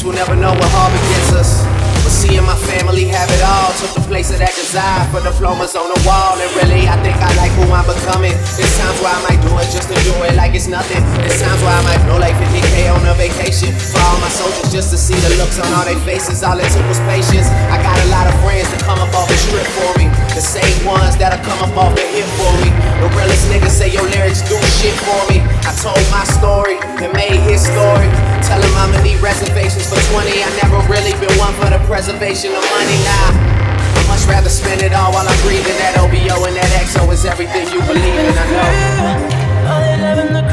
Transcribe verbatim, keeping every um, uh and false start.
guess we'll never know what harbor gets us. But seeing my family have it all took the place of that desire for diplomas on the wall. And really, I think I like who I'm becoming. There's times where I might do it just to do it like it's nothing. There's times where I might blow like fifty K on a vacation for all my soldiers just to see the looks on all their faces. All it took was patience. I got a lot of friends that come up off the strip for me, the same ones that'll come up off the hip for me. The realest niggas say your lyrics do shit for me. I told my story and made his story. Tell him I'ma need reservations for twenty. I never really been one for the preservation of money. Nah, I'd much rather spend it all while I'm breathing. That O B O and that X O is everything you believe in, I know.